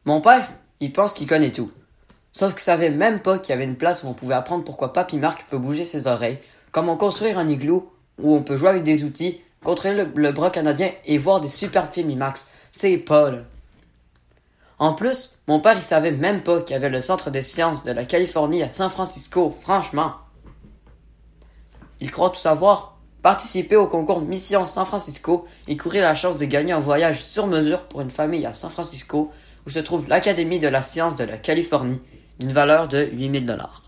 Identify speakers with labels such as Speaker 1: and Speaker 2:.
Speaker 1: Mon père, il pense qu'il connaît tout. Sauf qu'il savait même pas qu'il y avait une place où on pouvait apprendre pourquoi Papy Marc peut bouger ses oreilles, comment construire un igloo, où on peut jouer avec des outils, contrôler le bras canadien et voir des super films IMAX. C'est pas là. En plus, mon père il savait même pas qu'il y avait le centre des sciences de la Californie à San Francisco, franchement. Il croit tout savoir, participer au concours Mission San Francisco et courir la chance de gagner un voyage sur mesure pour une famille à San Francisco où se trouve l'Académie de la science de la Californie d'une valeur de $8 000.